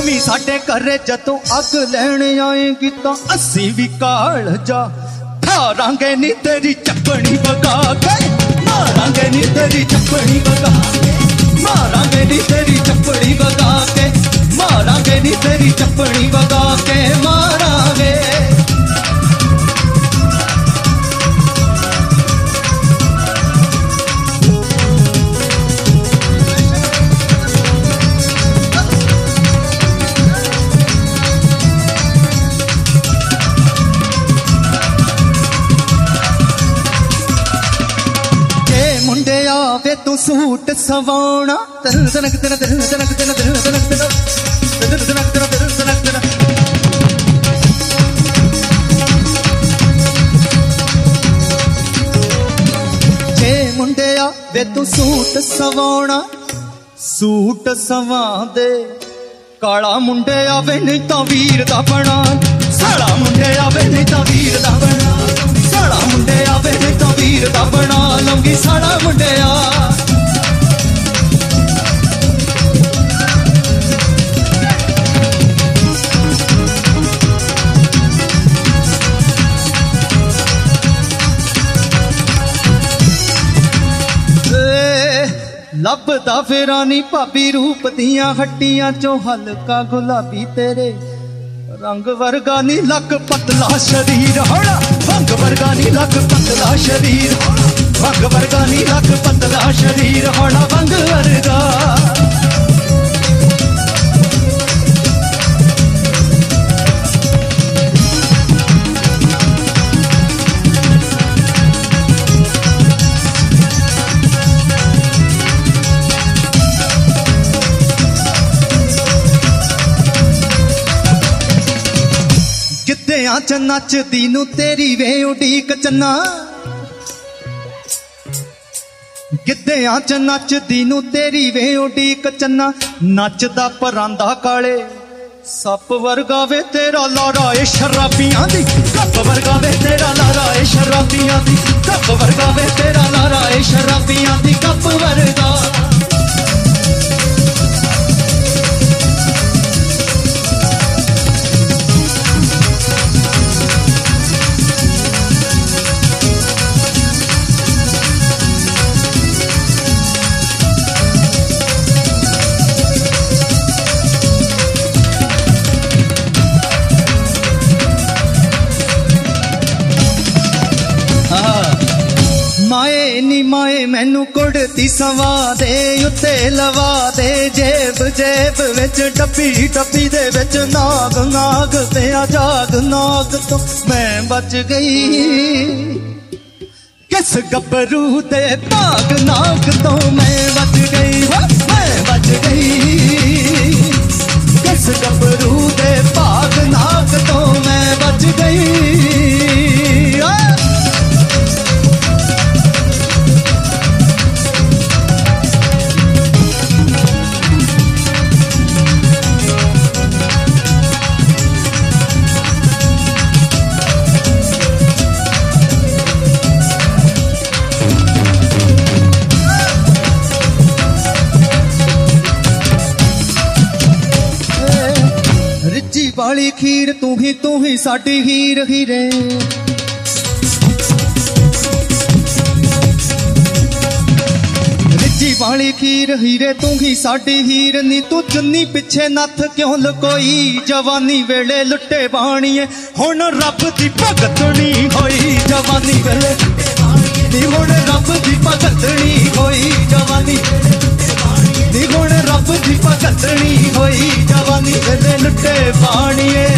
भी साडे घरे जदों अग लैण आएगी तां असीं भी काल जा मारांगे नी तेरी चप्पणी बगा के मारांगे नी तेरी चप्पणी बगा के मारांगे नी तेरी चप्पणी बगा के मारांगे नी तेरी चप्पणी बगा के मारांगे। वे तू सूट सवाना तन तनक तन तन तनक तन तन तनक तन तन तनक तन तनक तन जे मुंडिया वे तू सूट सवाना सूट सवा दे काला मुंडिया वे नहीं तां वीर दा बना साला मुंडिया वे नहीं तां वीर दा बना साला मुंडिया वे नहीं तां वीर दा बना लंगी साला मुंडिया। लभदा फिरानी भाभी रूप दियां हट्टियां चो हल्का गुलाबी तेरे रंग वर्गा नी लक पतला शरीर होना रंग वर्गा नी लक पतला शरीर रंग वर्गा नी लक पतला शरीर होना रंग वर्गा। च नचदी नू तेरी वे उडीक चन्ना गिद्धियां च नचदी नू तेरी वे उडीक चन्ना नचदा परांदा काले सप वर्गा वे तेरा लारा ए शराबियां दी कप वर्गा वे तेरा लारा ए शराबियां दी कप वर्गा वे तेरा लारा ए शराबियां दी कप वर्गा। माए नी माए मैनू कुड़ती सवा दे उत्ते लवा दे जेब जेब विच डब्बी डब्बी दे विच नाग नाग पिया जाग नाग तो मैं बच गई किस गबरू दे भाग नाग तो मैं बच गई मैं बच गई किस गबरू दे भाग नाग तो मैं बच गई। वाली खीर तू ही साडी हीर हीरे रिजी वाली खीर हीरे तू ही साडी हीर नी तू चुन्नी पिछे नथ क्यों लुकोई जवानी वेले लुट्टे बाणीए हुण रब दी भगतनी होई जवानी वेले नी हुण रब दी भगतनी होई जवानी नी हुण रब दी भगतनी होई जवानी वेले लुट्टे बाणीए।